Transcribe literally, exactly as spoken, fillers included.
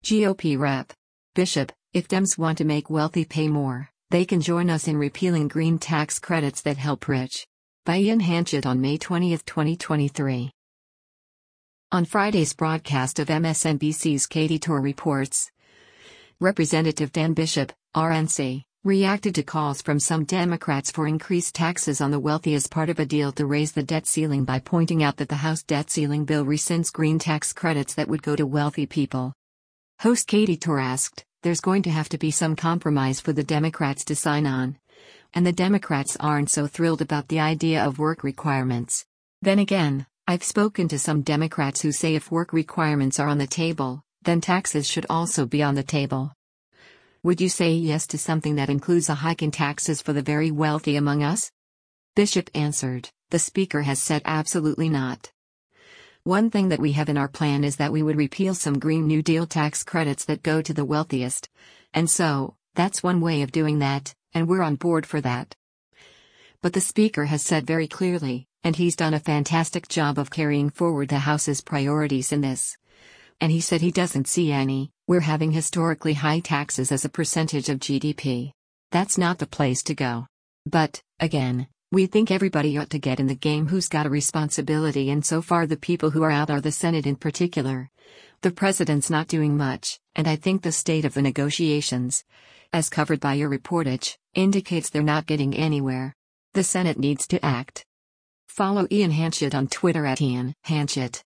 G O P Rep. Bishop, if Dems want to make wealthy pay more, they can join us in repealing green tax credits that help rich. By Ian Hanchett on May twentieth, twenty twenty-three. On Friday's broadcast of M S N B C's Katy Tur reports, Representative Dan Bishop, R N C, reacted to calls from some Democrats for increased taxes on the wealthy as part of a deal to raise the debt ceiling by pointing out that the House debt ceiling bill rescinds green tax credits that would go to wealthy people. Host Katy Tur asked, "There's going to have to be some compromise for the Democrats to sign on. And the Democrats aren't so thrilled about the idea of work requirements. Then again, I've spoken to some Democrats who say if work requirements are on the table, then taxes should also be on the table. Would you say yes to something that includes a hike in taxes for the very wealthy among us?" Bishop answered, "The Speaker has said absolutely not. One thing that we have in our plan is that we would repeal some Green New Deal tax credits that go to the wealthiest. And so, that's one way of doing that, and we're on board for that. But the Speaker has said very clearly, and he's done a fantastic job of carrying forward the House's priorities in this. And he said he doesn't see any, we're having historically high taxes as a percentage of G D P. That's not the place to go. But, again, we think everybody ought to get in the game who's got a responsibility, and so far the people who are out are the Senate in particular. The President's not doing much, and I think the state of the negotiations, as covered by your reportage, indicates they're not getting anywhere. The Senate needs to act." Follow Ian Hanchett on Twitter at Ian Hanchett.